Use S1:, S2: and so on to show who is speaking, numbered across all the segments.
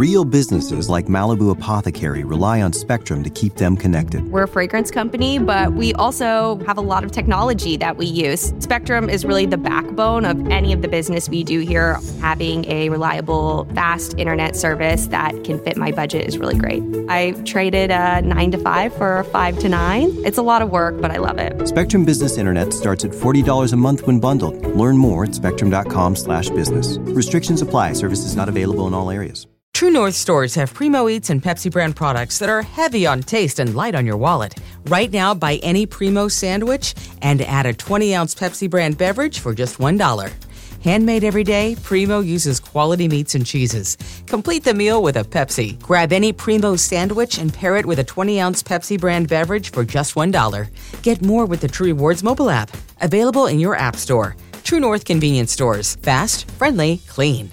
S1: Real businesses like Malibu Apothecary rely on Spectrum to keep them connected.
S2: We're a fragrance company, but we also have a lot of technology that we use. Spectrum is really the backbone of any of the business we do here. Having a reliable, fast internet service that can fit my budget is really great. I traded a 9 to 5 for a 5 to 9. It's a lot of work, but I love it.
S1: Spectrum Business Internet starts at $40 a month when bundled. Learn more at spectrum.com/business. Restrictions apply. Services not available in all areas.
S3: True North stores have Primo Eats and Pepsi brand products that are heavy on taste and light on your wallet. Right now, buy any Primo sandwich and add a 20-ounce Pepsi brand beverage for just $1. Handmade every day, Primo uses quality meats and cheeses. Complete the meal with a Pepsi. Grab any Primo sandwich and pair it with a 20-ounce Pepsi brand beverage for just $1. Get more with the True Rewards mobile app. Available in your app store. True North convenience stores. Fast, friendly, clean.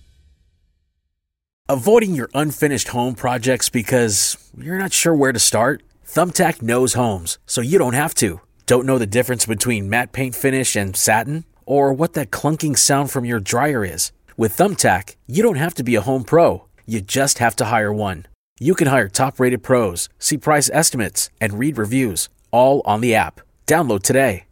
S4: Avoiding your unfinished home projects because you're not sure where to start? Thumbtack knows homes, so you don't have to. Don't know the difference between matte paint finish and satin? Or what that clunking sound from your dryer is? With Thumbtack, you don't have to be a home pro. You just have to hire one. You can hire top-rated pros, see price estimates, and read reviews, all on the app. Download today.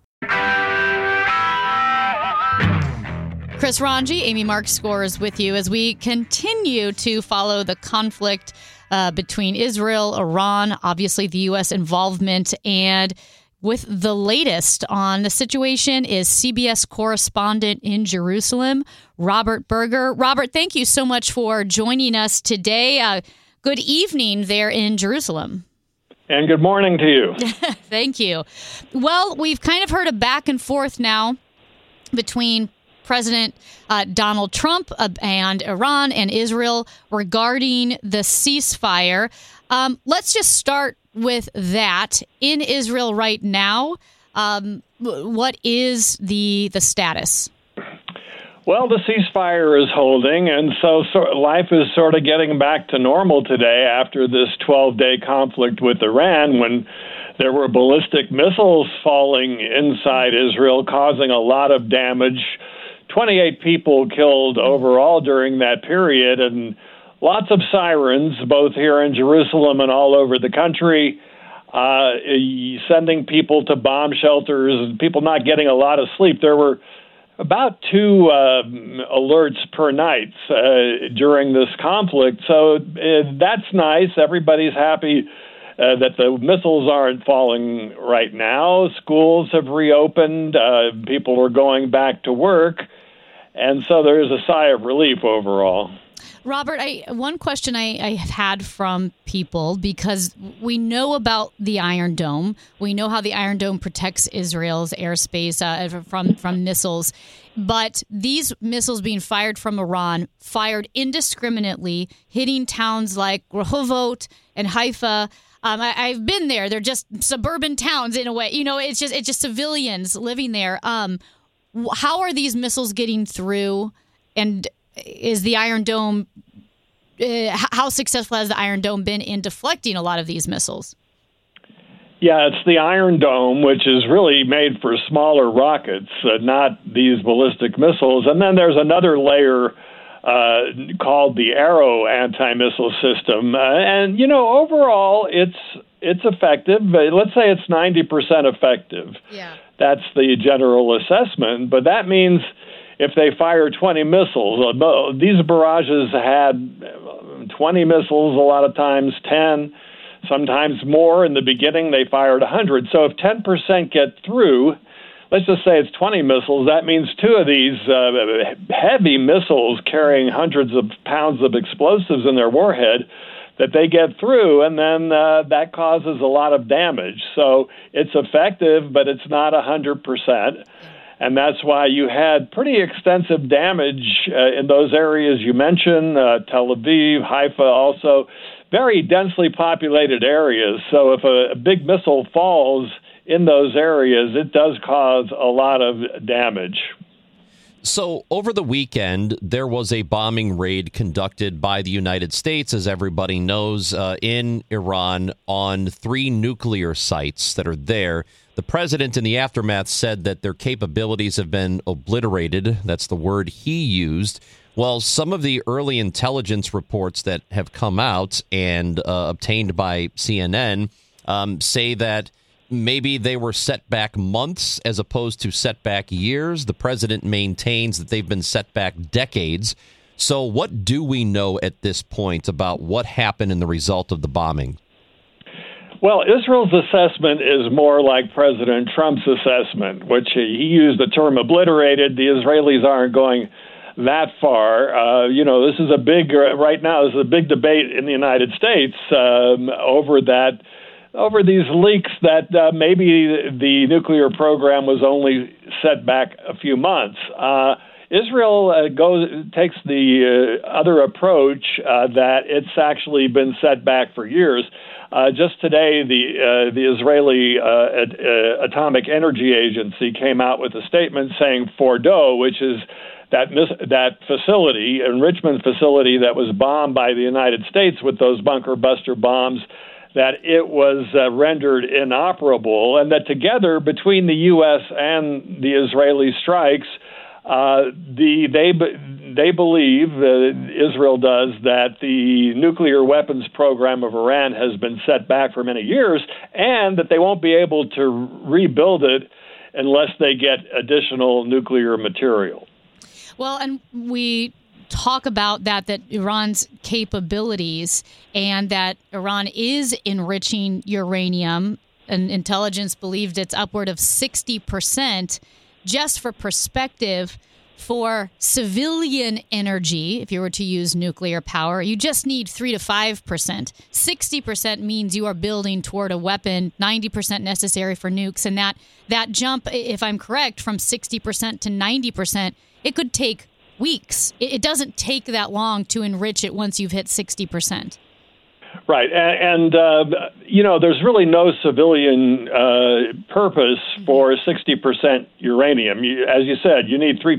S5: Chris Ranji, Amy Mark scores with you as we continue to follow the conflict between Israel, Iran, obviously the U.S. involvement, and with the latest on the situation is CBS correspondent in Jerusalem, Robert Berger. Robert, thank you so much for joining us today. Good evening there in Jerusalem.
S6: And good morning to you.
S5: Thank you. Well, we've kind of heard a back and forth now between President Donald Trump and Iran and Israel regarding the ceasefire. Let's just start with that. In Israel right now, what is the status?
S6: Well, the ceasefire is holding, and so life is sort of getting back to normal today after this 12-day conflict with Iran, when there were ballistic missiles falling inside Israel, causing a lot of damage. 28 people killed overall during that period, and lots of sirens, both here in Jerusalem and all over the country, sending people to bomb shelters and people not getting a lot of sleep. There were about 2 alerts per night during this conflict, so that's nice. Everybody's happy that the missiles aren't falling right now. Schools have reopened. People are going back to work. And so there is a sigh of relief overall.
S5: Robert, one question I have had from people, because we know about the Iron Dome. We know how the Iron Dome protects Israel's airspace from missiles. But these missiles being fired from Iran, fired indiscriminately, hitting towns like Rehovot and Haifa. I've been there. They're just suburban towns in a way. You know, it's just civilians living there. How are these missiles getting through? And is the Iron Dome, how successful has the Iron Dome been in deflecting a lot of these missiles?
S6: Yeah, it's the Iron Dome, which is really made for smaller rockets, not these ballistic missiles. And then there's another layer called the Arrow anti-missile system. And, you know, overall, it's effective. Let's say it's 90% effective. Yeah. That's the general assessment. But that means if they fire 20 missiles, these barrages had 20 missiles, a lot of times 10, sometimes more. In the beginning, they fired 100. So if 10% get through, let's just say it's 20 missiles, that means 2 of these heavy missiles carrying hundreds of pounds of explosives in their warhead, that they get through, and then that causes a lot of damage. So it's effective, but it's not 100%. And that's why you had pretty extensive damage in those areas you mentioned, Tel Aviv, Haifa, also very densely populated areas. So if a big missile falls in those areas, it does cause a lot of damage.
S7: So over the weekend, there was a bombing raid conducted by the United States, as everybody knows, in Iran on 3 nuclear sites that are there. The president in the aftermath said that their capabilities have been obliterated. That's the word he used. Well, some of the early intelligence reports that have come out and obtained by CNN say that maybe they were set back months as opposed to set back years. The president maintains that they've been set back decades. So what do we know at this point about what happened in the result of the bombing?
S6: Well, Israel's assessment is more like President Trump's assessment, which he used the term obliterated. The Israelis aren't going that far. This is a big, right now, this is a big debate in the United States over these leaks that maybe the nuclear program was only set back a few months. Israel takes the other approach that it's actually been set back for years. Just today, the Israeli Atomic Energy Agency came out with a statement saying Fordo, which is that facility, enrichment facility that was bombed by the United States with those bunker buster bombs, that it was rendered inoperable, and that together between the U.S. and the Israeli strikes, they believe, Israel does, that the nuclear weapons program of Iran has been set back for many years, and that they won't be able to rebuild it unless they get additional nuclear material.
S5: Well, and we talk about that Iran's capabilities and that Iran is enriching uranium, and intelligence believed it's upward of 60%. Just for perspective, for civilian energy, if you were to use nuclear power, you just need 3 to 5%. 60% means you are building toward a weapon, 90% necessary for nukes. And that jump, if I'm correct, from 60% to 90%, it could take weeks. It doesn't take that long to enrich it once you've hit 60%.
S6: Right. And there's really no civilian purpose for 60% uranium. As you said, you need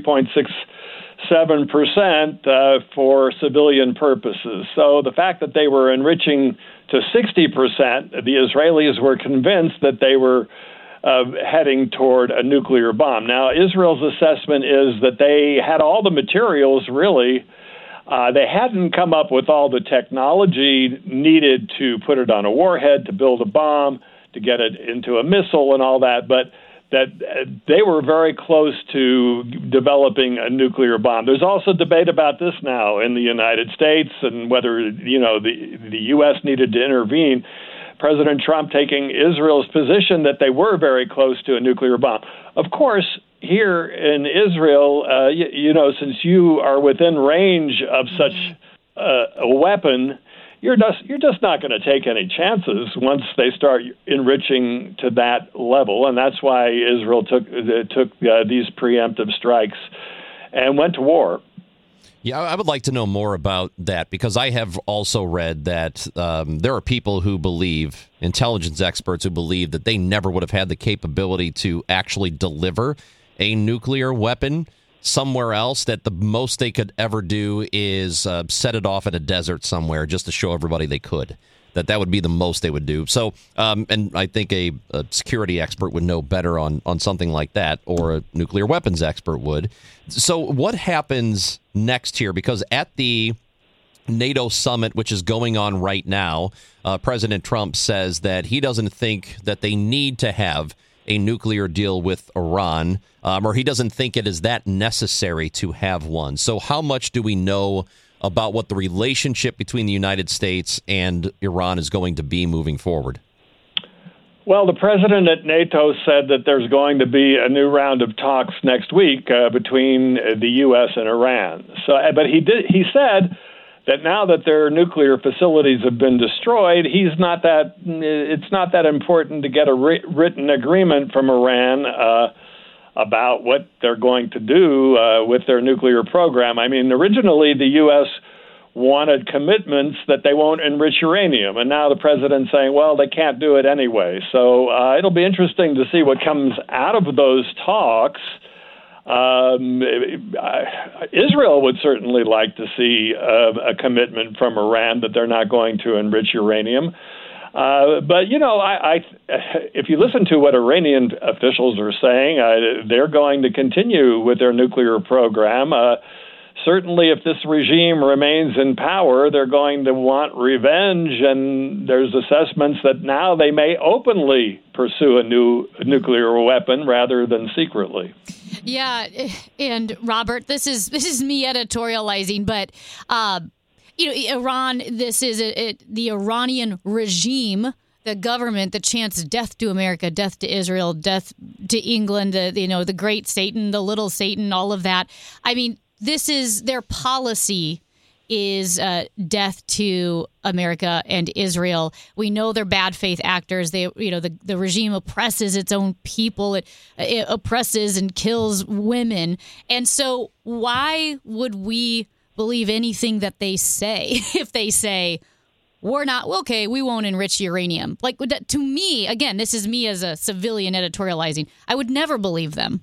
S6: 3.67% for civilian purposes. So the fact that they were enriching to 60%, the Israelis were convinced that they were heading toward a nuclear bomb. Now, Israel's assessment is that they had all the materials, really. They hadn't come up with all the technology needed to put it on a warhead, to build a bomb, to get it into a missile and all that, but that they were very close to developing a nuclear bomb. There's also debate about this now in the United States and whether, the U.S. needed to intervene. President Trump taking Israel's position that they were very close to a nuclear bomb. Of course, here in Israel, since you are within range of such a weapon, you're just not going to take any chances once they start enriching to that level, and that's why Israel took these preemptive strikes and went to war.
S7: Yeah, I would like to know more about that, because I have also read that there are people who believe, intelligence experts who believe, that they never would have had the capability to actually deliver a nuclear weapon somewhere else, that the most they could ever do is set it off in a desert somewhere just to show everybody they could. That would be the most they would do. So, and I think a security expert would know better on something like that, or a nuclear weapons expert would. So what happens next here? Because at the NATO summit, which is going on right now, President Trump says that he doesn't think that they need to have a nuclear deal with Iran, or he doesn't think it is that necessary to have one. So how much do we know about what the relationship between the United States and Iran is going to be moving forward?
S6: Well, the president at NATO said that there's going to be a new round of talks next week between the U.S. and Iran. So, but he said that now that their nuclear facilities have been destroyed, it's not that important to get a written agreement from Iran about what they're going to do with their nuclear program. I mean, originally the U.S. wanted commitments that they won't enrich uranium, and now the president's saying, well, they can't do it anyway. So it'll be interesting to see what comes out of those talks. Israel would certainly like to see a commitment from Iran that they're not going to enrich uranium. But, if you listen to what Iranian officials are saying, they're going to continue with their nuclear program. certainly if this regime remains in power, they're going to want revenge, and there's assessments that now they may openly pursue a new nuclear weapon rather than secretly.
S5: Yeah, and Robert, this is me editorializing, but Iran. This is the Iranian regime, the government that chants death to America, death to Israel, death to England. The great Satan, the little Satan, all of that. I mean, this is their policy. Is death to America and Israel. We know they're bad faith actors. The regime oppresses its own people. It oppresses and kills women. And so why would we believe anything that they say if they say we're not okay? We won't enrich uranium. Like, to me, again, this is me as a civilian editorializing. I would never believe them.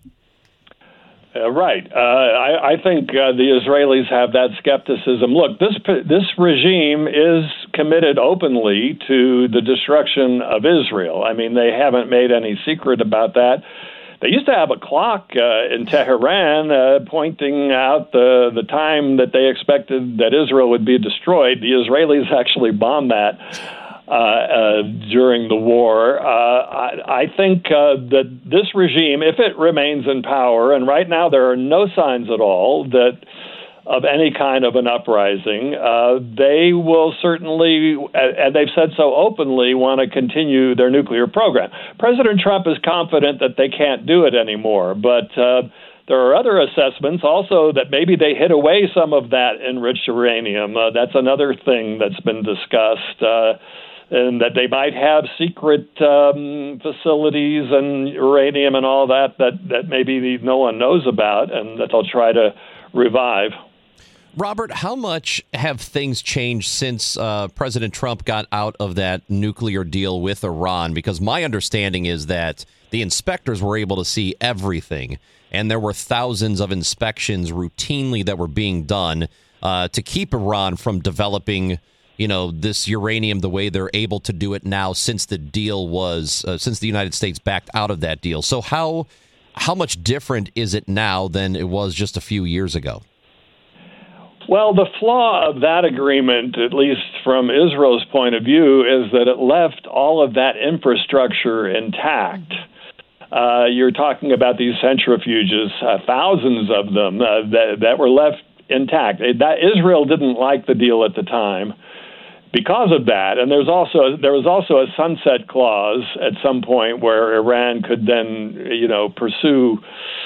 S6: Right. I think the Israelis have that skepticism. Look, this regime is committed openly to the destruction of Israel. I mean, they haven't made any secret about that. They used to have a clock in Tehran pointing out the time that they expected that Israel would be destroyed. The Israelis actually bombed that during the war. I think that this regime, if it remains in power, and right now there are no signs at all that of any kind of an uprising, they will certainly, and they've said so openly, want to continue their nuclear program. President Trump is confident that they can't do it anymore, but there are other assessments also that maybe they hid away some of that enriched uranium. That's another thing that's been discussed. And that they might have secret facilities and uranium and all that maybe no one knows about, and that they'll try to revive.
S7: Robert, how much have things changed since President Trump got out of that nuclear deal with Iran? Because my understanding is that the inspectors were able to see everything, and there were thousands of inspections routinely that were being done to keep Iran from developing this uranium the way they're able to do it now since the deal was, since the United States backed out of that deal. So how much different is it now than it was just a few years ago?
S6: Well, the flaw of that agreement, at least from Israel's point of view, is that it left all of that infrastructure intact. You're talking about these centrifuges, thousands of them that were left intact. Israel didn't like the deal at the time. Because of that, and there was also a sunset clause at some point where Iran could then, pursue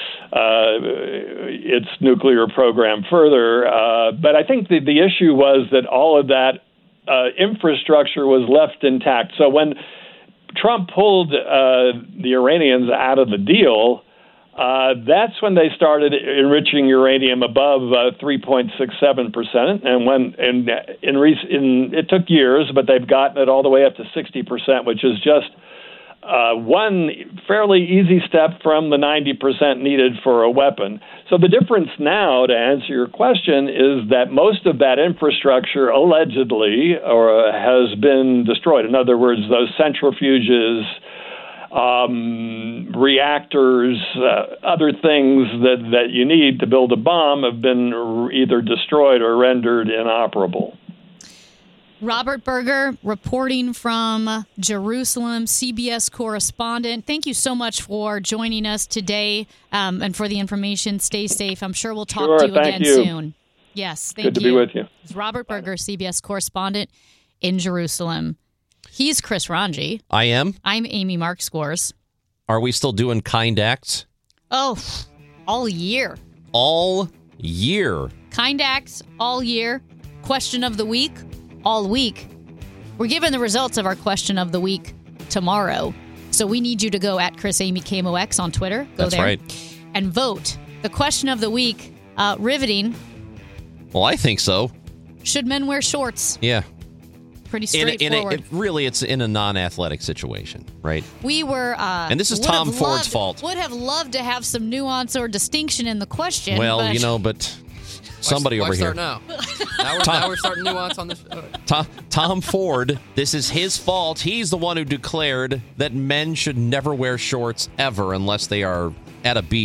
S6: its nuclear program further. But I think the issue was that all of that infrastructure was left intact. So when Trump pulled the Iranians out of the deal, that's when they started enriching uranium above 3.67%, and it took years, but they've gotten it all the way up to 60%, which is just one fairly easy step from the 90% needed for a weapon. So the difference now, to answer your question, is that most of that infrastructure allegedly has been destroyed. In other words, those centrifuges, reactors, other things that you need to build a bomb have been either destroyed or rendered inoperable.
S5: Robert Berger, reporting from Jerusalem, CBS correspondent. Thank you so much for joining us today and for the information. Stay safe. I'm sure we'll talk to you again soon. Yes, thank you.
S6: Good to be with you.
S5: It's Robert Berger, CBS correspondent in Jerusalem. He's Chris Ranji.
S7: I am.
S5: I'm Amy Mark Scores.
S7: Are we still doing kind acts?
S5: Oh, all year.
S7: All year.
S5: Kind acts all year. Question of the week all week. We're giving the results of our question of the week tomorrow. So we need you to go at Chris Amy KMOX on Twitter. Go
S7: That's
S5: there
S7: right.
S5: And vote. The question of the week, riveting.
S7: Well, I think so.
S5: Should men wear shorts?
S7: Yeah.
S5: Pretty straightforward.
S7: It's in a non-athletic situation, right?
S5: We were...
S7: and this is Tom Ford's fault.
S5: Would have loved to have some nuance or distinction in the question.
S7: Well, but somebody over here.
S8: Now we're starting nuance on this.
S7: Tom Ford, this is his fault. He's the one who declared that men should never wear shorts ever unless they are at a beach.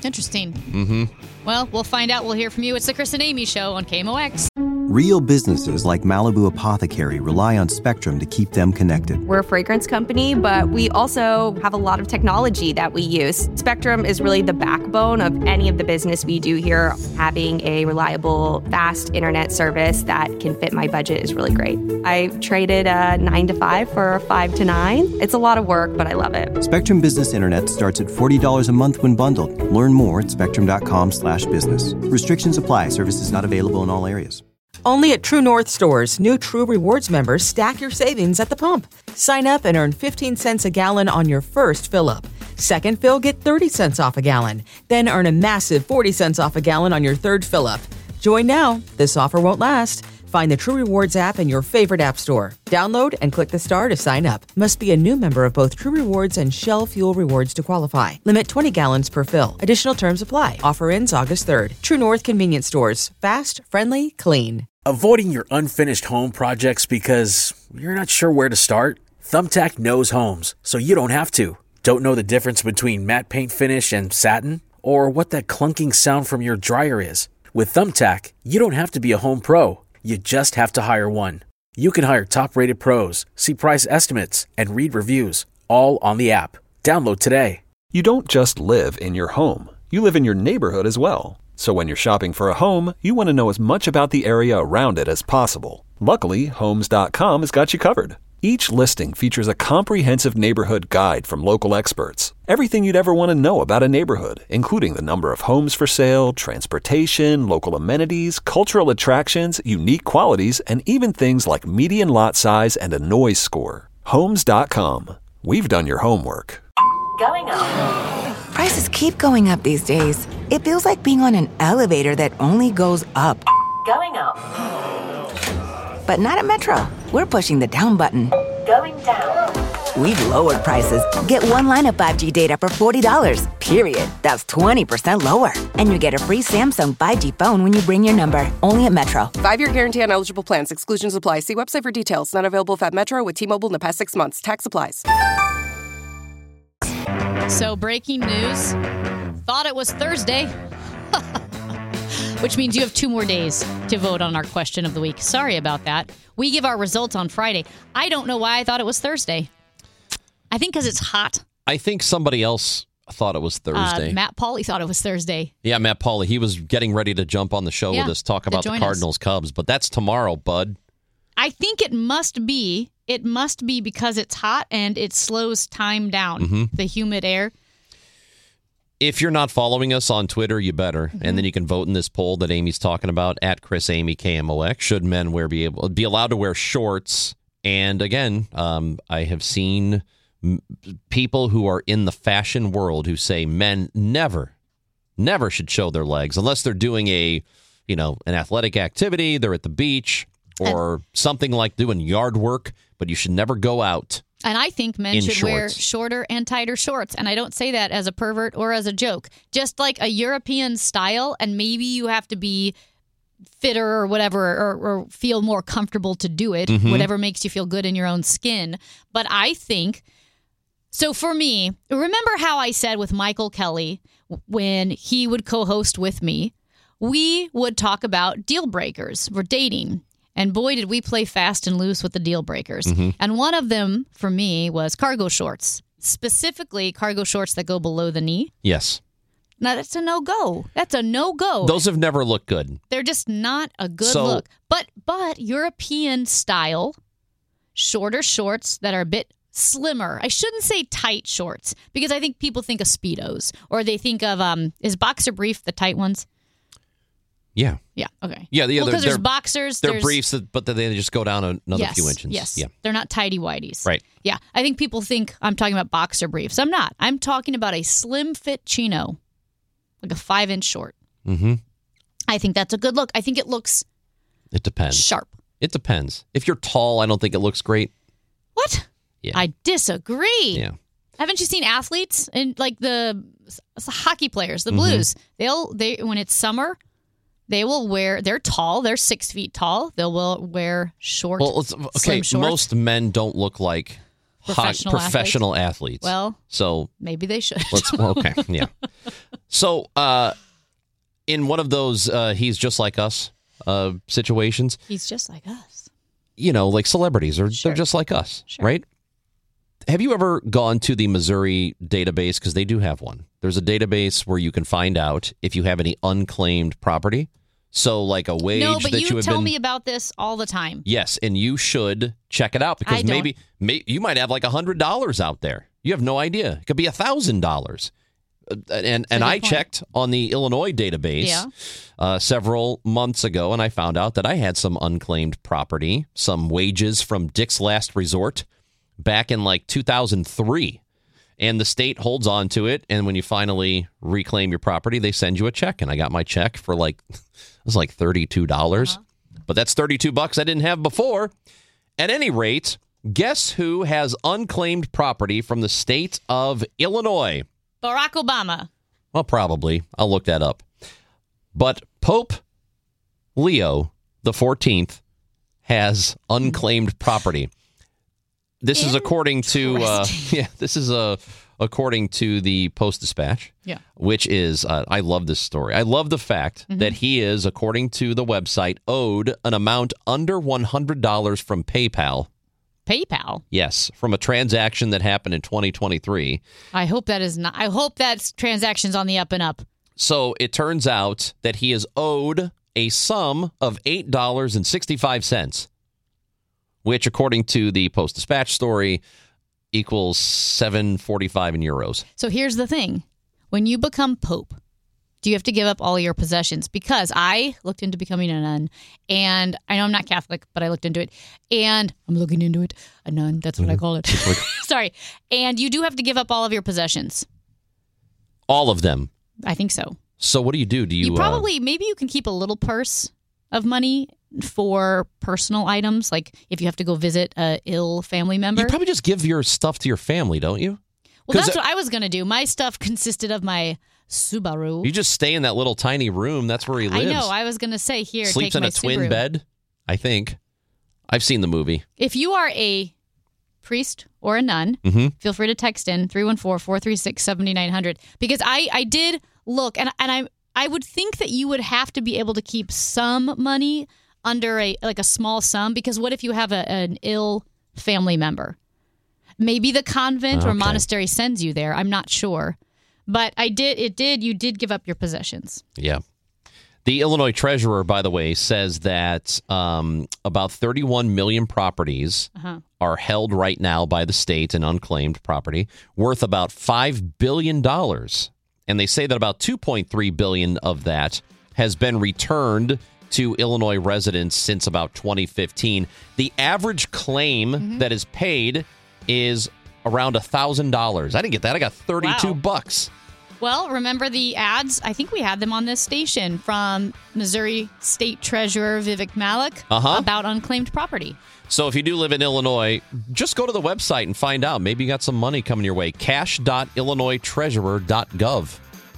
S5: Interesting. Mm-hmm. Well, we'll find out. We'll hear from you. It's the Chris and Amy Show on KMOX.
S1: Real businesses like Malibu Apothecary rely on Spectrum to keep them connected.
S2: We're a fragrance company, but we also have a lot of technology that we use. Spectrum is really the backbone of any of the business we do here. Having a reliable, fast internet service that can fit my budget is really great. I traded a 9 to 5 for a 5 to 9. It's a lot of work, but I love it.
S1: Spectrum Business Internet starts at $40 a month when bundled. Learn more at spectrum.com/business. Restrictions apply. Services not available in all areas.
S3: Only at True North stores, new True Rewards members stack your savings at the pump. Sign up and earn 15 cents a gallon on your first fill-up. Second fill, get 30 cents off a gallon. Then earn a massive 40 cents off a gallon on your third fill-up. Join now. This offer won't last. Find the True Rewards app in your favorite app store. Download and click the star to sign up. Must be a new member of both True Rewards and Shell Fuel Rewards to qualify. Limit 20 gallons per fill. Additional terms apply. Offer ends August 3rd. True North Convenience Stores. Fast, friendly, clean.
S4: Avoiding your unfinished home projects because you're not sure where to start? Thumbtack knows homes, so you don't have to. Don't know the difference between matte paint finish and satin? Or what that clunking sound from your dryer is? With Thumbtack, you don't have to be a home pro. You just have to hire one. You can hire top-rated pros, see price estimates, and read reviews, all on the app. Download today.
S9: You don't just live in your home. You live in your neighborhood as well. So when you're shopping for a home, you want to know as much about the area around it as possible. Luckily, Homes.com has got you covered. Each listing features a comprehensive neighborhood guide from local experts. Everything you'd ever want to know about a neighborhood, including the number of homes for sale, transportation, local amenities, cultural attractions, unique qualities, and even things like median lot size and a noise score. Homes.com. We've done your homework.
S10: Going up. Prices keep going up these days. It feels like being on an elevator that only goes up. Going up. But not at Metro. We're pushing the down button. Going down. We've lowered prices. Get one line of 5G data for $40, period. That's 20% lower. And you get a free Samsung 5G phone when you bring your number. Only at Metro.
S11: 5-year guarantee on eligible plans. Exclusions apply. See website for details. Not available at Metro with T-Mobile in the past 6 months. Tax applies.
S5: So, breaking news. Thought it was Thursday. Which means you have 2 more days to vote on our question of the week. Sorry about that. We give our results on Friday. I don't know why I thought it was Thursday. I think because it's hot.
S7: I think somebody else thought it was Thursday.
S5: Matt Pauley thought it was Thursday.
S7: Yeah, Matt Pauley. He was getting ready to jump on the show with us, talk about the Cardinals-Cubs. But that's tomorrow, bud.
S5: I think it must be because it's hot and it slows time down, the humid air.
S7: If you're not following us on Twitter, you better. And then you can vote in this poll that Amy's talking about at Chris Amy KMOX. Should men be allowed to wear shorts? And again, I have seen people who are in the fashion world who say men never should show their legs unless they're doing an athletic activity. They're at the beach or something like doing yard work, but you should never go out.
S5: And I think men should wear shorter and tighter shorts. And I don't say that as a pervert or as a joke. Just like a European style, and maybe you have to be fitter or whatever, or feel more comfortable to do it, whatever makes you feel good in your own skin. But I think, so for me, remember how I said with Michael Kelly, when he would co-host with me, we would talk about deal breakers. We're dating. And boy, did we play fast and loose with the deal breakers. And one of them, for me, was cargo shorts. Specifically, cargo shorts that go below the knee.
S7: Yes.
S5: Now, that's a no-go. That's a no-go.
S7: Those have never looked good.
S5: They're just not a good look. But European style, shorter shorts that are a bit slimmer. I shouldn't say tight shorts, because I think people think of Speedos. Or they think of, is boxer brief the tight ones?
S7: Yeah.
S5: Yeah. Okay.
S7: Yeah.
S5: Because there's boxers.
S7: They're briefs, but they just go down another few inches.
S5: Yes.
S7: Yeah.
S5: They're not tighty whities.
S7: Right.
S5: Yeah. I think people think I'm talking about boxer briefs. I'm not. I'm talking about a slim fit chino, like a 5-inch short. I think that's a good look. I think it looks.
S7: It depends.
S5: Sharp.
S7: It depends. If you're tall, I don't think it looks great.
S5: What?
S7: Yeah.
S5: I disagree.
S7: Yeah.
S5: Haven't you seen athletes and like the hockey players, the Blues? They when it's summer. They will wear, they're tall, they're 6 feet tall. They'll wear slim shorts.
S7: Most men don't look like
S5: Professional
S7: athletes.
S5: Well,
S7: so
S5: maybe they should.
S7: Okay, yeah. So in one of those he's just like us situations.
S5: He's just like us.
S7: Like celebrities, they're just like us, right? Have you ever gone to the Missouri database? Because they do have one. There's a database where you can find out if you have any unclaimed property. So like a wage
S5: no, but
S7: that you have
S5: tell me about this all the time.
S7: Yes, and you should check it out because maybe you might have like $100 out there. You have no idea. It could be $1,000. And I checked on the Illinois database several months ago, and I found out that I had some unclaimed property, some wages from Dick's Last Resort back in like 2003. And the state holds on to it, and when you finally reclaim your property, they send you a check. And I got my check for it was like $32. But that's $32 I didn't have before. At any rate, guess who has unclaimed property from the state of Illinois?
S5: Barack Obama.
S7: Well, probably. I'll look that up. But Pope Leo the 14th has unclaimed property. This is according to according to the Post-Dispatch.
S5: Yeah.
S7: Which is I love this story. I love the fact that he is, according to the website, owed an amount under $100 from PayPal.
S5: PayPal?
S7: Yes, from a transaction that happened in 2023.
S5: I hope that transaction's on the up and up.
S7: So it turns out that he is owed a sum of $8.65. Which, according to the Post-Dispatch story, equals $7.45 in euros.
S5: So here's the thing. When you become Pope, do you have to give up all your possessions? Because I looked into becoming a nun, and I know I'm not Catholic, but I looked into it, and I'm looking into it. A nun, that's what I call it. Sorry. And you do have to give up all of your possessions.
S7: All of them?
S5: I think so.
S7: So what do you do?
S5: You probably, maybe you can keep a little purse of money for personal items, like if you have to go visit a ill family member.
S7: You probably just give your stuff to your family, don't you?
S5: Well, that's what I was going to do. My stuff consisted of my Subaru.
S7: You just stay in that little tiny room. That's where he lives.
S5: I know. I was going to say, here,
S7: sleeps
S5: take
S7: in
S5: my
S7: a twin
S5: Subaru.
S7: bed, I think. I've seen the movie.
S5: If you are a priest or a nun, feel free to text in 314-436-7900, because I did look, and I would think that you would have to be able to keep some money under a small sum, because what if you have an ill family member? Maybe the convent or monastery sends you there. I'm not sure. But you did give up your possessions.
S7: Yeah. The Illinois treasurer, by the way, says that about 31 million properties are held right now by the state in unclaimed property, worth about $5 billion. And they say that about $2.3 billion of that has been returned to Illinois residents since about 2015. The average claim that is paid is around $1,000. I didn't get that. I got $32.
S5: Well, remember the ads? I think we had them on this station from Missouri State Treasurer Vivek Malik about unclaimed property.
S7: So if you do live in Illinois, just go to the website and find out. Maybe you got some money coming your way. cash.illinoistreasurer.gov.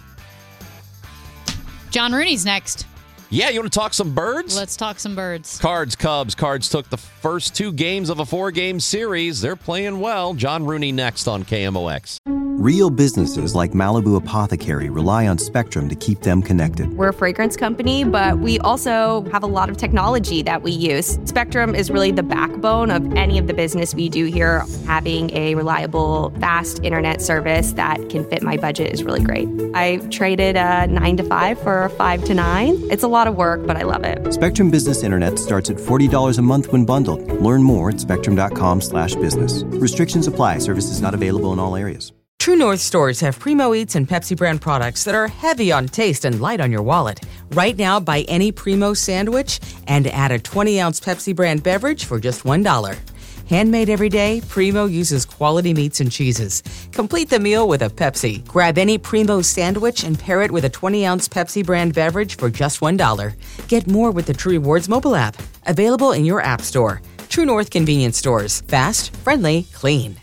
S5: John Rooney's next.
S7: Yeah, you want to talk some birds?
S5: Let's talk some birds.
S7: Cards, Cubs. Cards took the first 2 games of a 4-game series. They're playing well. John Rooney next on KMOX.
S1: Real businesses like Malibu Apothecary rely on Spectrum to keep them connected.
S2: We're a fragrance company, but we also have a lot of technology that we use. Spectrum is really the backbone of any of the business we do here. Having a reliable, fast internet service that can fit my budget is really great. I traded a 9 to 5 for a 5 to 9. It's a lot of work, but I love it.
S1: Spectrum Business Internet starts at $40 a month when bundled. Learn more at spectrum.com/business. Restrictions apply. Services not available in all areas.
S3: True North stores have Primo Eats and Pepsi brand products that are heavy on taste and light on your wallet. Right now, buy any Primo sandwich and add a 20-ounce Pepsi brand beverage for just $1. Handmade every day, Primo uses quality meats and cheeses. Complete the meal with a Pepsi. Grab any Primo sandwich and pair it with a 20-ounce Pepsi brand beverage for just $1. Get more with the True Rewards mobile app. Available in your app store. True North convenience stores. Fast, friendly, clean.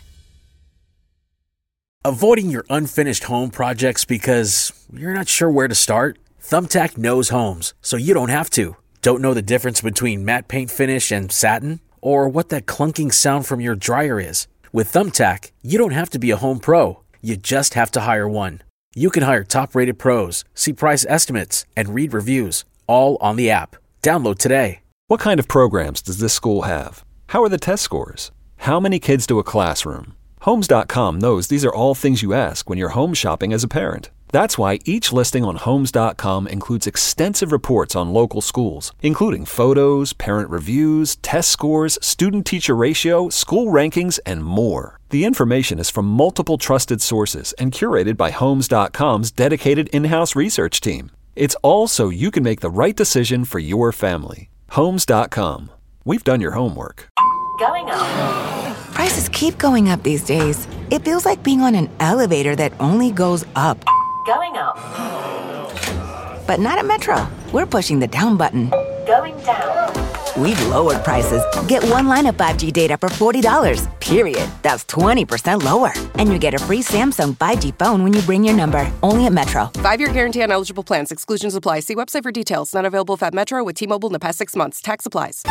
S4: Avoiding your unfinished home projects because you're not sure where to start? Thumbtack knows homes, so you don't have to. Don't know the difference between matte paint finish and satin? Or what that clunking sound from your dryer is? With Thumbtack, you don't have to be a home pro. You just have to hire one. You can hire top-rated pros, see price estimates, and read reviews, all on the app. Download today.
S9: What kind of programs does this school have? How are the test scores? How many kids do a classroom? Homes.com knows these are all things you ask when you're home shopping as a parent. That's why each listing on Homes.com includes extensive reports on local schools, including photos, parent reviews, test scores, student-teacher ratio, school rankings, and more. The information is from multiple trusted sources and curated by Homes.com's dedicated in-house research team. It's all so you can make the right decision for your family. Homes.com. We've done your homework.
S10: Going up. Prices keep going up these days. It feels like being on an elevator that only goes up. Going up. But not at Metro. We're pushing the down button. Going down. We've lowered prices. Get one line of 5G data for $40, period. That's 20% lower. And you get a free Samsung 5G phone when you bring your number. Only at Metro.
S11: 5-year guarantee on eligible plans. Exclusions apply. See website for details. Not available at Metro with T-Mobile in the past 6 months. Tax applies.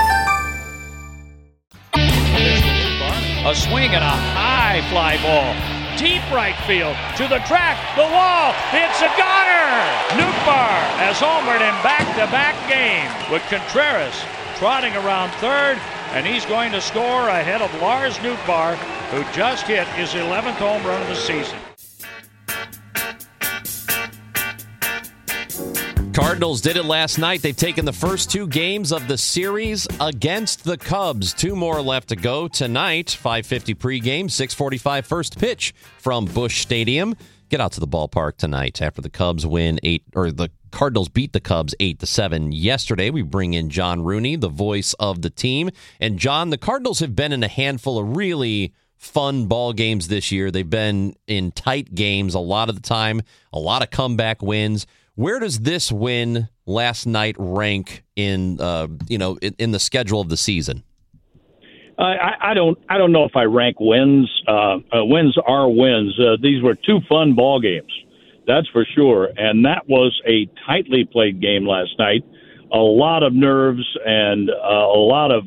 S12: A swing and a high fly ball. Deep right field, to the track, the wall, it's a goner! Nootbaar has homered in back-to-back games with Contreras trotting around third, and he's going to score ahead of Lars Nootbaar, who just hit his 11th home run of the season.
S7: Cardinals did it last night. They've taken the first two games of the series against the Cubs. Two more left to go tonight. 5:50 pregame, 6:45 first pitch from Busch Stadium. Get out to the ballpark tonight after the Cubs the Cardinals beat the Cubs 8-7 yesterday. We bring in John Rooney, the voice of the team. And John, the Cardinals have been in a handful of really fun ball games this year. They've been in tight games a lot of the time, a lot of comeback wins. Where does this win last night rank in the schedule of the season?
S13: I don't know if I rank wins. Wins are wins. These were two fun ball games, that's for sure. And that was a tightly played game last night. A lot of nerves and a lot of,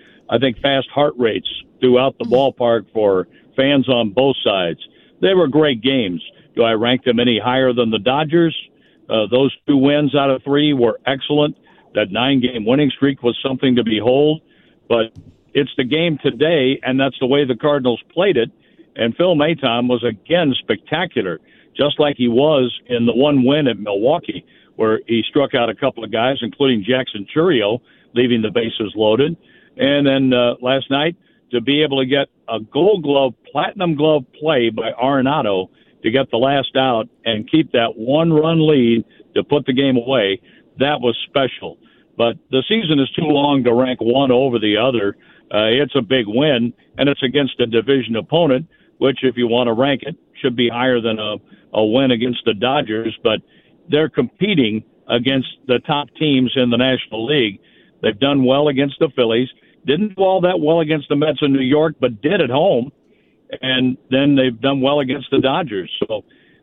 S13: I think, fast heart rates throughout the ballpark for fans on both sides. They were great games. Do I rank them any higher than the Dodgers? Those two wins out of three were excellent. That 9-game winning streak was something to behold. But it's the game today, and that's the way the Cardinals played it. And Phil Maton was, again, spectacular, just like he was in the one win at Milwaukee, where he struck out a couple of guys, including Jackson Chourio, leaving the bases loaded. And then last night, to be able to get a Gold Glove, Platinum Glove play by Arenado to get the last out and keep that one-run lead to put the game away, that was special. But the season is too long to rank one over the other. It's a big win, and it's against a division opponent, which, if you want to rank it, should be higher than a win against the Dodgers. But they're competing against the top teams in the National League. They've done well against the Phillies, didn't do all that well against the Mets in New York, but did at home. And then they've done well against the Dodgers. So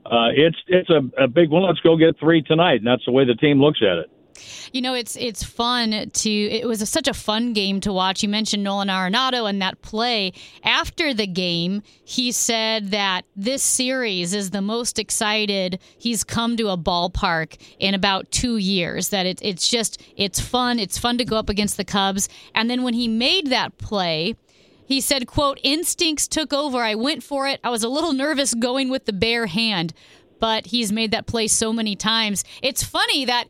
S13: it's a big one. Let's go get three tonight, and that's the way the team looks at it.
S5: You know, it's fun it was such a fun game to watch. You mentioned Nolan Arenado and that play. After the game, he said that this series is the most excited he's come to a ballpark in about 2 years, that it's fun. It's fun to go up against the Cubs. And then when he made that play, he said, quote, "Instincts took over. I went for it. I was a little nervous going with the bare hand." But he's made that play so many times. It's funny that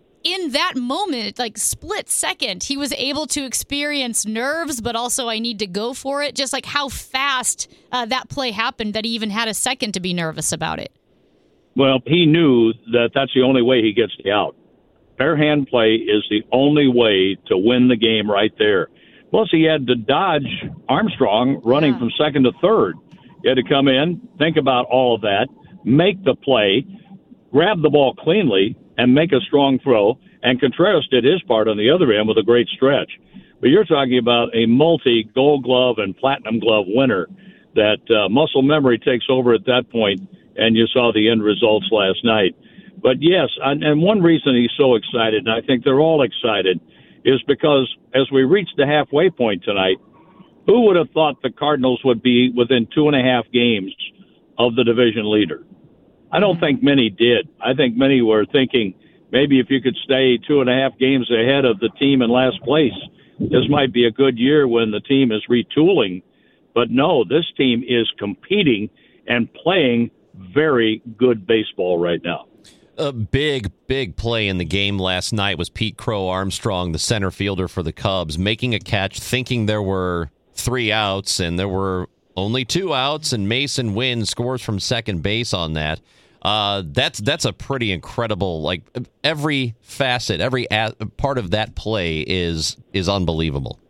S5: in that moment, like split second, he was able to experience nerves, but also I need to go for it. Just like how fast that play happened, that he even had a second to be nervous about it.
S13: Well, he knew that that's the only way he gets the out. Bare hand play is the only way to win the game right there. Plus, he had to dodge Armstrong running from second to third. He had to come in, think about all of that, make the play, grab the ball cleanly, and make a strong throw. And Contreras did his part on the other end with a great stretch. But you're talking about a multi-Gold Glove and Platinum Glove winner that muscle memory takes over at that point, and you saw the end results last night. But, yes, and one reason he's so excited, and I think they're all excited, is because as we reach the halfway point tonight, Who would have thought the Cardinals would be within 2.5 games of the division leader? I don't think many did. I think many were thinking maybe if you could stay 2.5 games ahead of the team in last place, this might be a good year when the team is retooling. But no, this team is competing and playing very good baseball right now.
S7: A big play in the game last night was Pete Crow Armstrong, the center fielder for the Cubs, making a catch, thinking there were 3 outs, and there were only 2 outs, and Mason Wynn scores from second base on that. That's a pretty incredible, like, every facet, every part of that play is unbelievable.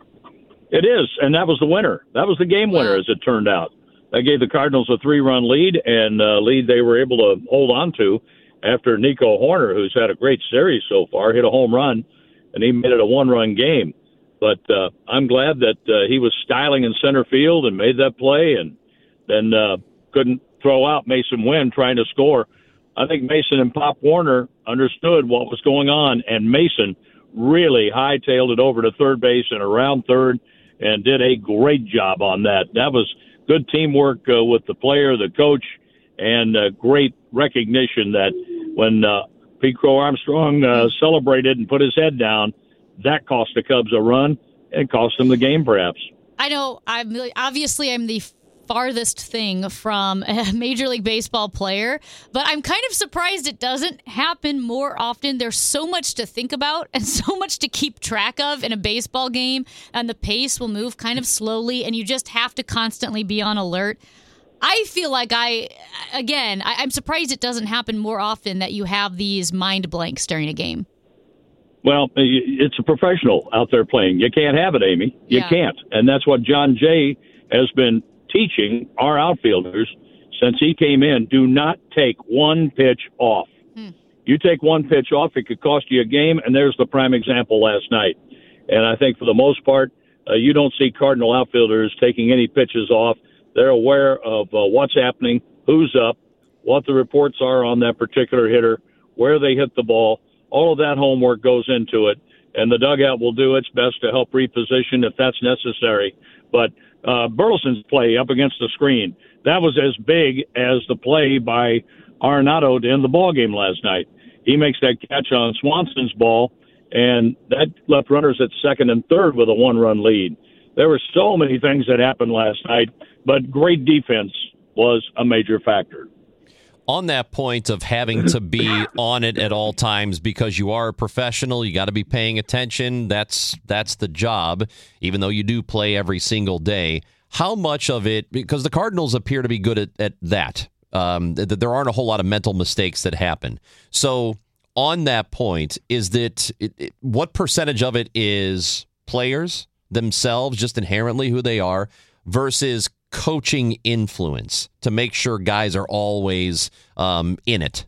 S13: It is, and that was the winner. That was the game winner, as it turned out. That gave the Cardinals a 3-run lead, and lead they were able to hold on to after Nico Horner, who's had a great series so far, hit a home run, and he made it a 1-run game. But I'm glad that he was styling in center field and made that play, and then couldn't throw out Mason Wynn trying to score. I think Mason and Pop Warner understood what was going on, and Mason really hightailed it over to third base and around third and did a great job on that. That was good teamwork with the player, the coach, and great recognition that when Pete Crow Armstrong celebrated and put his head down, that cost the Cubs a run and cost them the game, perhaps.
S5: I know. I'm the farthest thing from a Major League Baseball player, but I'm kind of surprised it doesn't happen more often. There's so much to think about and so much to keep track of in a baseball game, and the pace will move kind of slowly, and you just have to constantly be on alert. I feel like I'm surprised it doesn't happen more often that you have these mind blanks during a game.
S13: Well, it's a professional out there playing. You can't have it, Amy. You can't. And that's what John Jay has been teaching our outfielders since he came in. Do not take one pitch off. You take one pitch off, it could cost you a game, and there's the prime example last night. And I think for the most part, you don't see Cardinal outfielders taking any pitches off. They're aware of what's happening, who's up, what the reports are on that particular hitter, where they hit the ball. All of that homework goes into it, and the dugout will do its best to help reposition if that's necessary. But Burleson's play up against the screen, that was as big as the play by Arenado to end the ball game last night. He makes that catch on Swanson's ball, and that left runners at second and third with a 1-run lead. There were so many things that happened last night, but great defense was a major factor.
S7: On that point of having to be on it at all times because you are a professional, you got to be paying attention. That's the job, even though you do play every single day. How much of it, because the Cardinals appear to be good at that, there aren't a whole lot of mental mistakes that happen. So on that point, is that what percentage of it is players themselves, just inherently who they are, versus coaching influence to make sure guys are always in it?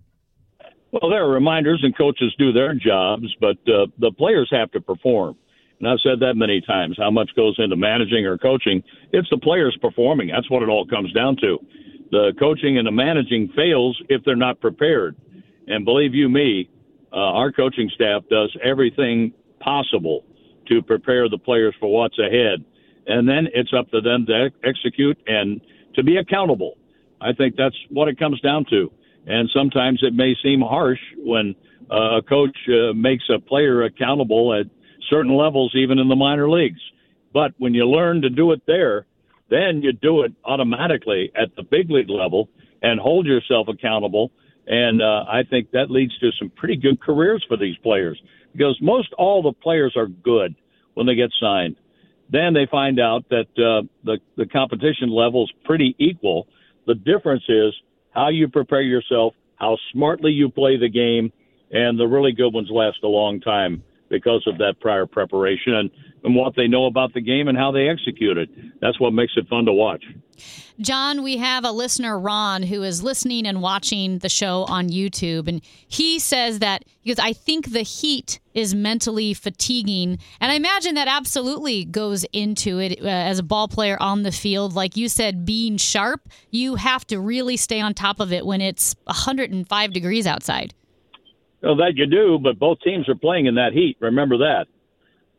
S13: Well, there are reminders, and coaches do their jobs, but the players have to perform. And I've said that many times, how much goes into managing or coaching. It's the players performing. That's what it all comes down to. The coaching and the managing fails if they're not prepared. And believe you me, our coaching staff does everything possible to prepare the players for what's ahead. And then it's up to them to execute and to be accountable. I think that's what it comes down to. And sometimes it may seem harsh when a coach makes a player accountable at certain levels, even in the minor leagues. But when you learn to do it there, then you do it automatically at the big league level and hold yourself accountable. And I think that leads to some pretty good careers for these players, because most all the players are good when they get signed. Then they find out that the competition level is pretty equal. The difference is how you prepare yourself, how smartly you play the game, and the really good ones last a long time because of that prior preparation and what they know about the game and how they execute it. That's what makes it fun to watch.
S5: John, we have a listener, Ron, who is listening and watching the show on YouTube, and he says that because I think the heat is mentally fatiguing, and I imagine that absolutely goes into it as a ball player on the field. Like you said, being sharp, you have to really stay on top of it when it's 105 degrees outside.
S13: Well, that you do, but both teams are playing in that heat. Remember that.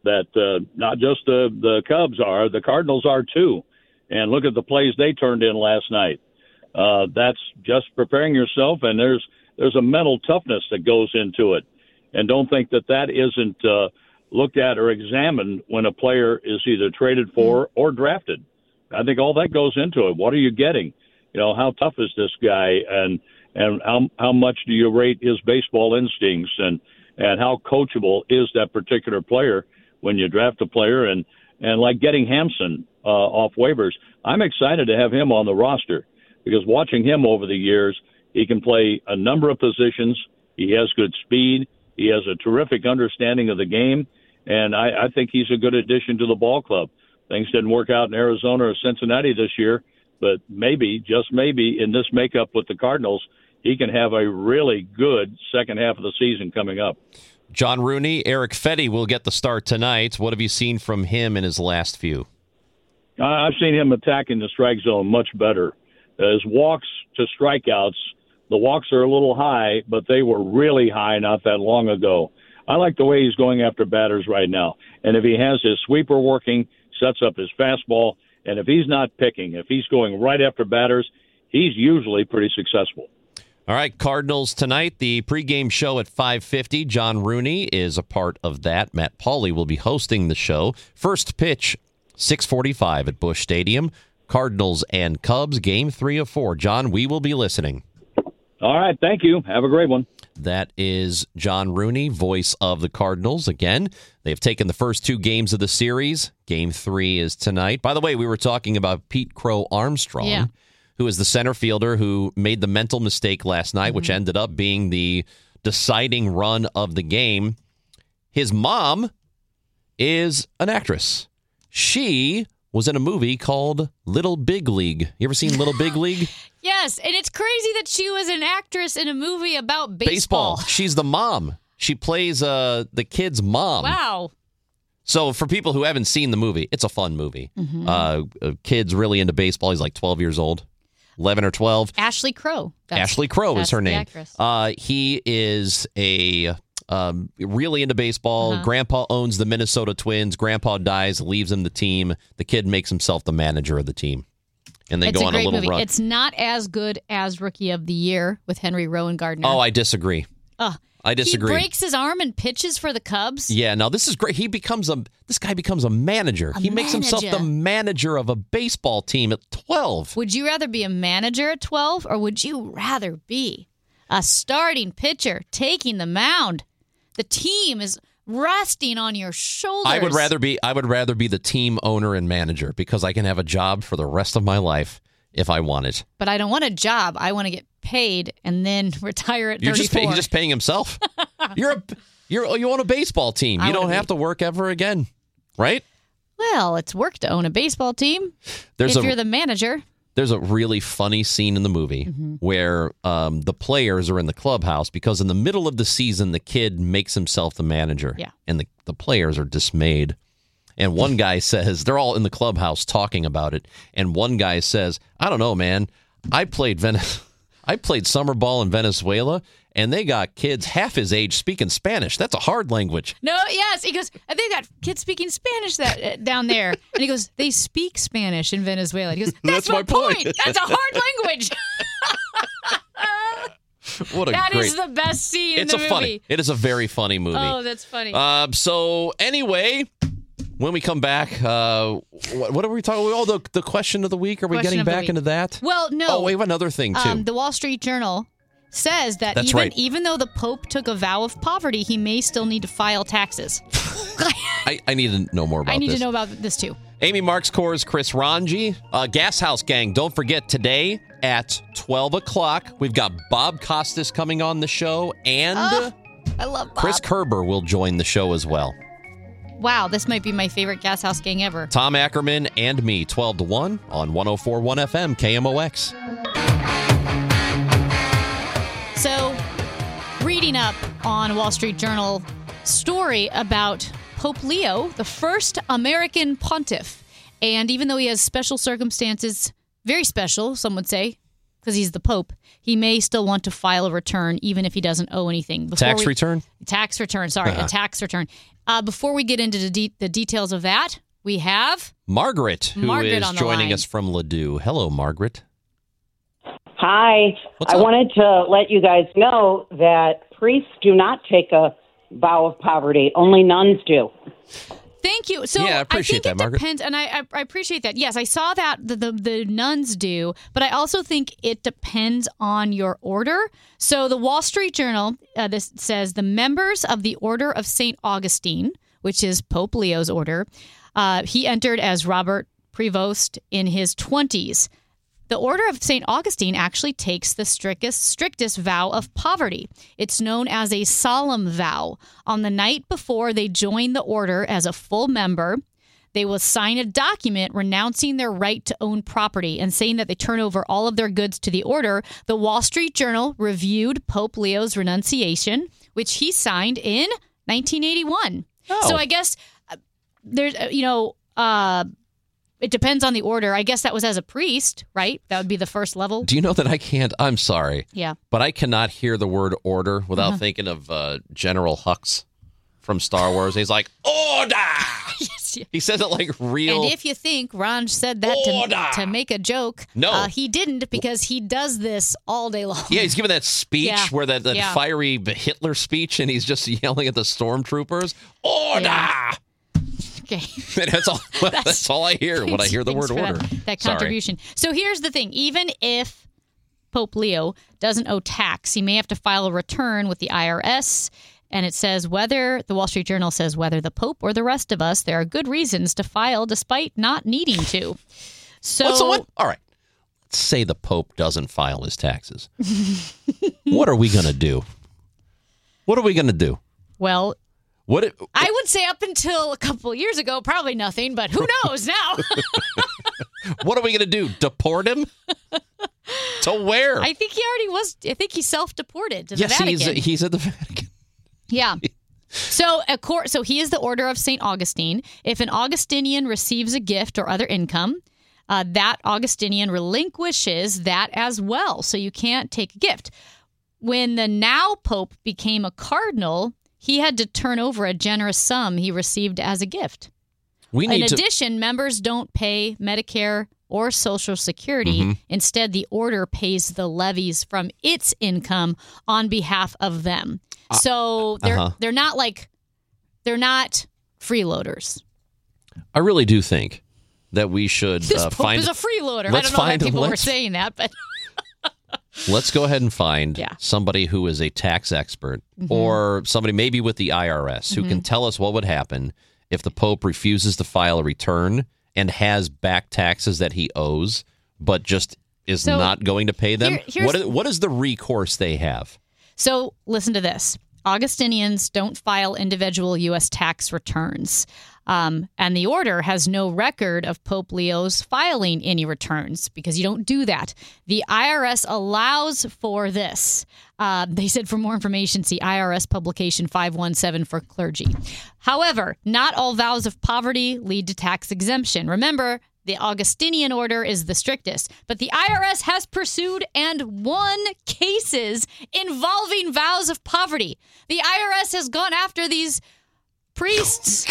S13: that not just the Cubs are, the Cardinals are too. And look at the plays they turned in last night. That's just preparing yourself, and there's a mental toughness that goes into it. And don't think that isn't looked at or examined when a player is either traded for or drafted. I think all that goes into it. What are you getting? How tough is this guy, and how much do you rate his baseball instincts, and how coachable is that particular player when you draft a player, and like getting Hampson off waivers. I'm excited to have him on the roster because watching him over the years, he can play a number of positions. He has good speed. He has a terrific understanding of the game, and I think he's a good addition to the ball club. Things didn't work out in Arizona or Cincinnati this year, but maybe, just maybe, in this makeup with the Cardinals, he can have a really good second half of the season coming up.
S7: John Rooney, Eric Fetty will get the start tonight. What have you seen from him in his last few?
S13: I've seen him attacking the strike zone much better. His walks to strikeouts, the walks are a little high, but they were really high not that long ago. I like the way he's going after batters right now. And if he has his sweeper working, sets up his fastball, and if he's not picking, if he's going right after batters, he's usually pretty successful.
S7: All right, Cardinals tonight, the pregame show at 5:50. John Rooney is a part of that. Matt Pauley will be hosting the show. First pitch, 6:45 at Busch Stadium. Cardinals and Cubs, game 3 of 4. John, we will be listening.
S13: All right, thank you. Have a great one.
S7: That is John Rooney, voice of the Cardinals. Again, they've taken the first 2 games of the series. Game 3 is tonight. By the way, we were talking about Pete Crow Armstrong, who is the center fielder who made the mental mistake last night, which ended up being the deciding run of the game. His mom is an actress. She was in a movie called Little Big League. You ever seen Little Big League?
S5: Yes, and it's crazy that she was an actress in a movie about baseball.
S7: She's the mom. She plays the kid's mom.
S5: Wow.
S7: So for people who haven't seen the movie, it's a fun movie. Kid's really into baseball. He's like 12 years old, 11 or 12.
S5: Ashley Crow.
S7: Ashley Crow is her name.
S5: Actress.
S7: He is a really into baseball. Grandpa owns the Minnesota Twins. Grandpa dies, leaves him the team. The kid makes himself the manager of the team. And they go on a little
S5: movie.
S7: run.
S5: It's not as good as Rookie of the Year with Henry Rowan Gardner.
S7: Oh, I disagree. I disagree.
S5: He breaks his arm and pitches for the Cubs.
S7: Yeah, no, this is great. This guy becomes a manager. He makes himself the manager of a baseball team at 12.
S5: Would you rather be a manager at 12, or would you rather be a starting pitcher taking the mound? The team is resting on your shoulders.
S7: I would rather be the team owner and manager because I can have a job for the rest of my life if I want it.
S5: But I don't want a job. I want to get paid and then retire at 34.
S7: He's just paying himself. You own a baseball team. You don't have to work ever again, right?
S5: Well, it's work to own a baseball team if you're the manager.
S7: There's a really funny scene in the movie where the players are in the clubhouse because in the middle of the season, the kid makes himself the manager.
S5: Yeah.
S7: And the players are dismayed. And one guy says, they're all in the clubhouse talking about it. And one guy says, I don't know, man. I played summer ball in Venezuela, and they got kids half his age speaking Spanish. That's a hard language.
S5: No, yes. He goes, they got kids speaking Spanish down there. And he goes, they speak Spanish in Venezuela. And he goes, that's my point. That's a hard language. That is the best scene in the movie.
S7: It is a very funny movie.
S5: Oh, that's funny.
S7: So anyway, when we come back, what are we talking about? Oh, the question of the week. Are we getting back into that?
S5: Well, no.
S7: Oh, we have another thing, too.
S5: The Wall Street Journal says that even though the Pope took a vow of poverty, he may still need to file taxes.
S7: I need to know more about this.
S5: I need to know about this, too.
S7: Amy Marks Kors, Chris Ranji, Gas House Gang. Don't forget, today at 12 o'clock, we've got Bob Costas coming on the show, and
S5: I love Bob.
S7: Chris Kerber will join the show as well.
S5: Wow, this might be my favorite Gas House Gang ever.
S7: Tom Ackerman and me, 12 to 1 on 104.1 FM, KMOX.
S5: So, reading up on Wall Street Journal story about Pope Leo, the first American pontiff. And even though he has special circumstances, very special, some would say, because he's the Pope, he may still want to file a return even if he doesn't owe anything.
S7: Tax return?
S5: Tax return, sorry, a tax return. Before we get into the details of that, we have
S7: Margaret, who is
S5: on the
S7: joining
S5: line.
S7: us from Ladue. Hello, Margaret.
S14: Hi.
S7: What's
S14: I
S7: up?
S14: wanted to let you guys know that priests do not take a vow of poverty. Only nuns do.
S5: Thank you. So
S7: Yeah, I appreciate
S5: think
S7: that,
S5: it
S7: Margaret.
S5: depends, and I appreciate that. Yes, I saw that the nuns do, but I also think it depends on your order. So the Wall Street Journal, this says the members of the Order of St. Augustine, which is Pope Leo's order, he entered as Robert Prevost in his 20s. The Order of St. Augustine actually takes the strictest vow of poverty. It's known as a solemn vow. On the night before they join the order as a full member, they will sign a document renouncing their right to own property and saying that they turn over all of their goods to the order. The Wall Street Journal reviewed Pope Leo's renunciation, which he signed in 1981.
S7: Oh.
S5: So I guess there's, it depends on the order. I guess that was as a priest, right? That would be the first level.
S7: Do you know that I can't? I'm sorry.
S5: Yeah.
S7: But I cannot hear the word order without thinking of General Hux from Star Wars. He's like, order!
S5: Yes, yeah.
S7: He says it like real.
S5: And if you think Ron said that to make a joke,
S7: No.
S5: He didn't, because he does this all day long.
S7: Yeah, he's giving that speech
S5: Yeah.
S7: where that
S5: Yeah.
S7: fiery Hitler speech, and he's just yelling at the stormtroopers, order!
S5: Yeah. Okay.
S7: And that's all I hear when I hear the word
S5: Thanks for
S7: order.
S5: That
S7: Sorry.
S5: contribution. So here's the thing. Even if Pope Leo doesn't owe tax, he may have to file a return with the IRS. And it says the Wall Street Journal says whether the Pope or the rest of us, there are good reasons to file despite not needing to. So
S7: What? All right. Let's say the Pope doesn't file his taxes. What are we going to do? What are we going to do?
S5: Well,
S7: What?
S5: I would say up until a couple of years ago, probably nothing, but who knows now?
S7: What are we going to do? Deport him? To where?
S5: I think he already was. I think he's self-deported to the
S7: yes,
S5: Vatican.
S7: he's at the Vatican.
S5: Yeah. So he is the Order of St. Augustine. If an Augustinian receives a gift or other income, that Augustinian relinquishes that as well. So you can't take a gift. When the now Pope became a cardinal, he had to turn over a generous sum he received as a gift. In addition, members don't pay Medicare or Social Security.
S7: Mm-hmm.
S5: Instead, the order pays the levies from its income on behalf of them. So they're not freeloaders.
S7: I really do think that we should
S5: This Pope
S7: find
S5: is a freeloader. I
S7: let's
S5: don't know why
S7: find-
S5: people were
S7: let's-
S5: saying that, but
S7: Let's go ahead and find somebody who is a tax expert or somebody maybe with the IRS who can tell us what would happen if the Pope refuses to file a return and has back taxes that he owes, but just is not going to pay them. What is the recourse they have?
S5: So listen to this. Augustinians don't file individual U.S. tax returns. And the order has no record of Pope Leo's filing any returns because you don't do that. The IRS allows for this. They said for more information, see IRS publication 517 for clergy. However, not all vows of poverty lead to tax exemption. Remember, the Augustinian order is the strictest, but the IRS has pursued and won cases involving vows of poverty. The IRS has gone after these priests.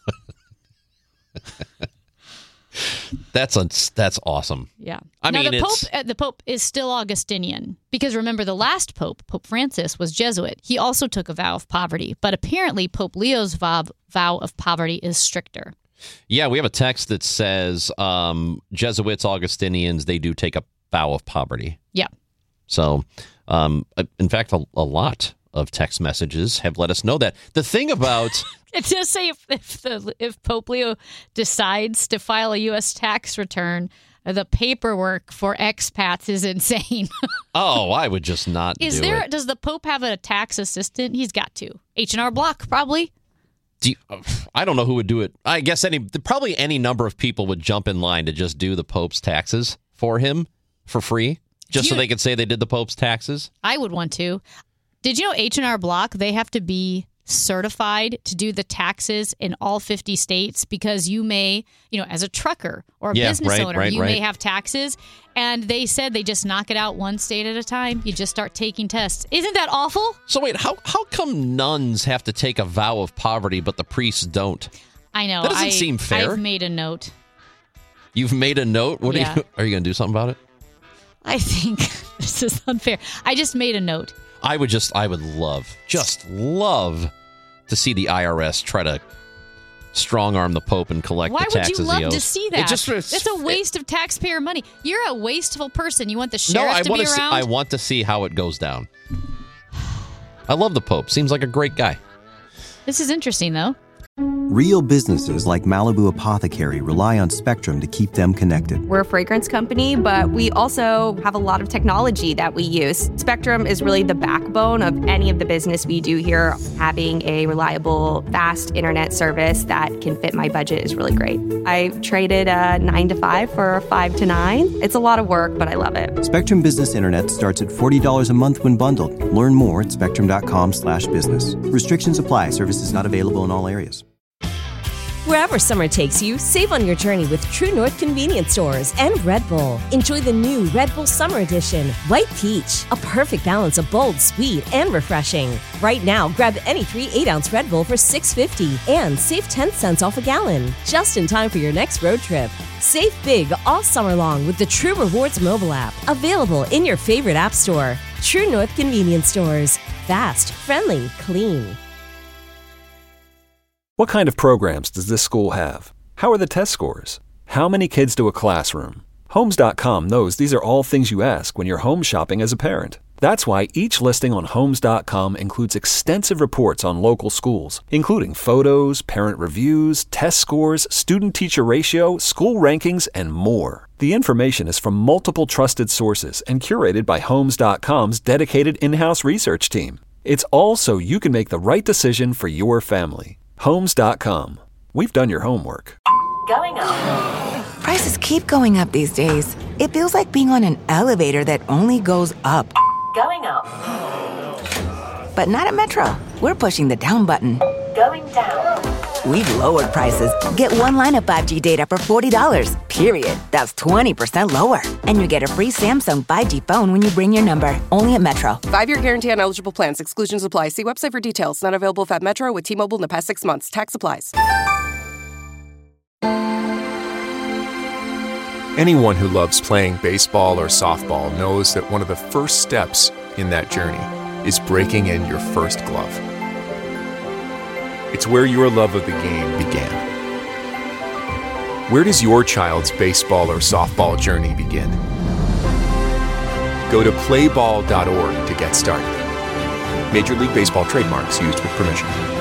S7: That's awesome.
S5: Yeah.
S7: I mean,
S5: the Pope is still Augustinian because remember the last Pope, Pope Francis, was Jesuit. He also took a vow of poverty, but apparently Pope Leo's vow of poverty is stricter.
S7: Yeah, we have a text that says Jesuits, Augustinians, they do take a vow of poverty.
S5: Yeah.
S7: So, in fact, a lot of text messages have let us know that. The thing about...
S5: It does say if Pope Leo decides to file a U.S. tax return, the paperwork for expats is insane.
S7: Oh, I would just not do it.
S5: Does the Pope have a tax assistant? He's got to. H&R Block, probably.
S7: I don't know who would do it. I guess probably any number of people would jump in line to just do the Pope's taxes for him for free, so they could say they did the Pope's taxes.
S5: I would want to. Did you know H&R Block, they have to be certified to do the taxes in all 50 states because you may, as a trucker or a business owner, you may have taxes. And they said they just knock it out one state at a time. You just start taking tests. Isn't that awful?
S7: So wait, how come nuns have to take a vow of poverty, but the priests don't?
S5: I know.
S7: That doesn't seem fair.
S5: I've made a note.
S7: You've made a note? What are you going to do something about it?
S5: I think this is unfair. I just made a note.
S7: I would love to see the IRS try to strong arm the Pope and collect the taxes he owes.
S5: Why would you love to see that? It's a waste of taxpayer money. You're a wasteful person. You want the sheriff to be around?
S7: I want to see how it goes down. I love the Pope. Seems like a great guy.
S5: This is interesting, though.
S1: Real businesses like Malibu Apothecary rely on Spectrum to keep them connected.
S2: We're a fragrance company, but we also have a lot of technology that we use. Spectrum is really the backbone of any of the business we do here. Having a reliable, fast internet service that can fit my budget is really great. I traded a 9 to 5 for a 5 to 9. It's a lot of work, but I love it.
S1: Spectrum Business Internet starts at $40 a month when bundled. Learn more at spectrum.com/business. Restrictions apply. Services not available in all areas.
S15: Wherever summer takes you, save on your journey with True North Convenience Stores and Red Bull. Enjoy the new Red Bull Summer Edition, White Peach, a perfect balance of bold, sweet, and refreshing. Right now, grab any 3 8-ounce Red Bull for $6.50 and save 10 cents off a gallon, just in time for your next road trip. Save big all summer long with the True Rewards mobile app, available in your favorite app store. True North Convenience Stores. Fast, friendly, clean.
S9: What kind of programs does this school have? How are the test scores? How many kids do a classroom? Homes.com knows these are all things you ask when you're home shopping as a parent. That's why each listing on Homes.com includes extensive reports on local schools, including photos, parent reviews, test scores, student-teacher ratio, school rankings, and more. The information is from multiple trusted sources and curated by Homes.com's dedicated in-house research team. It's all so you can make the right decision for your family. Homes.com. We've done your homework.
S10: Going up. Prices keep going up these days. It feels like being on an elevator that only goes up. Going up. But not at Metro. We're pushing the down button. Going down. We've lowered prices. Get one line of 5G data for $40, period. That's 20% lower. And you get a free Samsung 5G phone when you bring your number. Only at Metro.
S11: 5-year guarantee on eligible plans. Exclusions apply. See website for details. Not available at Metro with T-Mobile in the past 6 months. Tax applies.
S16: Anyone who loves playing baseball or softball knows that one of the first steps in that journey is breaking in your first glove. It's where your love of the game began. Where does your child's baseball or softball journey begin? Go to playball.org to get started. Major League Baseball trademarks used with permission.